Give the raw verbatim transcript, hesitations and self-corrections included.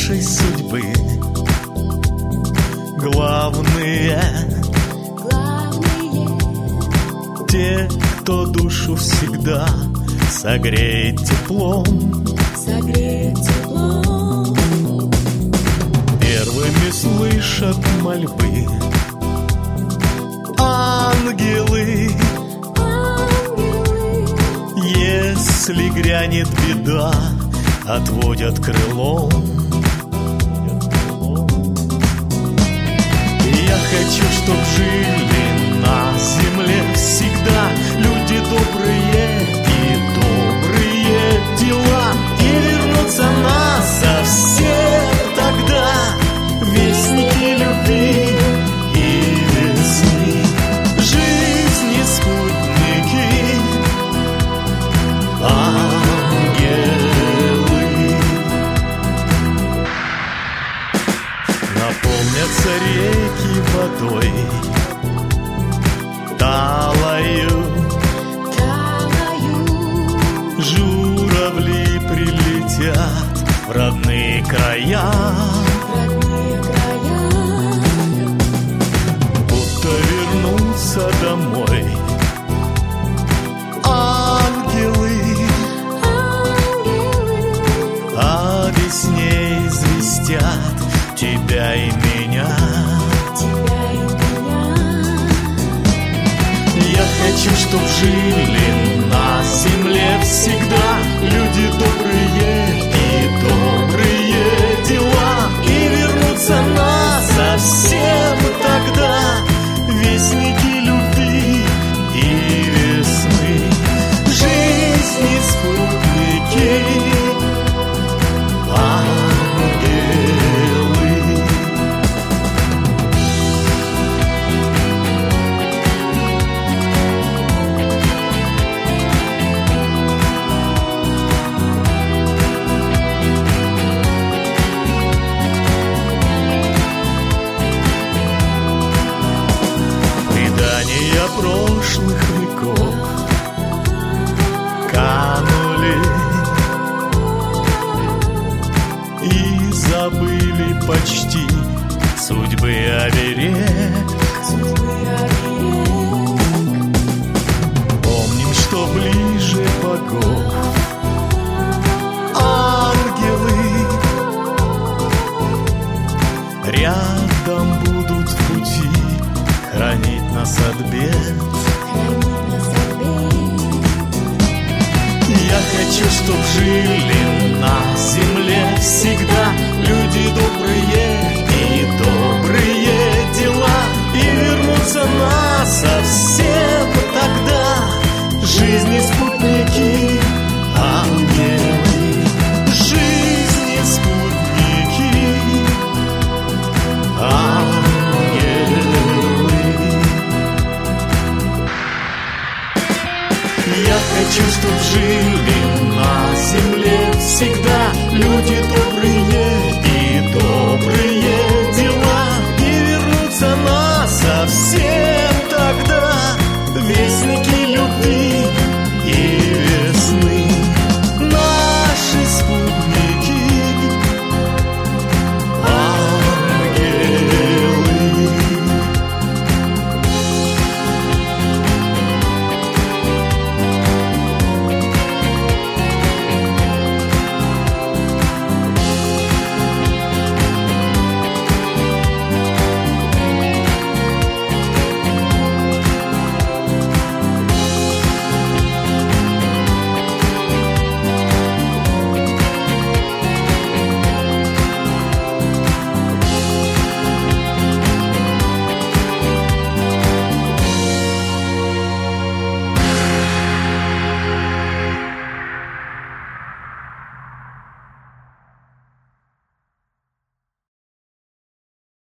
нашей судьбы главные, главные, те, кто душу всегда согреет теплом, согреет теплом. Первыми слышат мольбы ангелы, Ангелы, если грянет беда, отводят крылом. Я хочу, чтоб жили на земле всегда люди добрые и добрые дела, и вернутся нас совсем тогда вестники любви и весны, жизни спутники, ангелы. Наполнятся реки водой талою, талою, журавли прилетят в родные края, родные края, будто вернутся домой ангелы, ангелы, о весне известят тебя и меня. тебя и меня. Я хочу, чтоб жили на земле всегда люди добрые и добрые дела, и вернутся нас совсем тогда вестники любви и весны, жизни спутники, ангелы. Предания прошлых веков канули и забыли почти судьбы оберег. Судьбы оберег, Помним, что ближе богов ангелы рядом будут в пути хранить нас от бед. хранит нас от бед. Я хочу, чтоб жили на земле всегда люди добрые и добрые дела, и вернутся нас совсем тогда жизни спутники, ангелы, жизни спутники, ангелы. Я хочу, чтоб жили на земле всегда люди добрые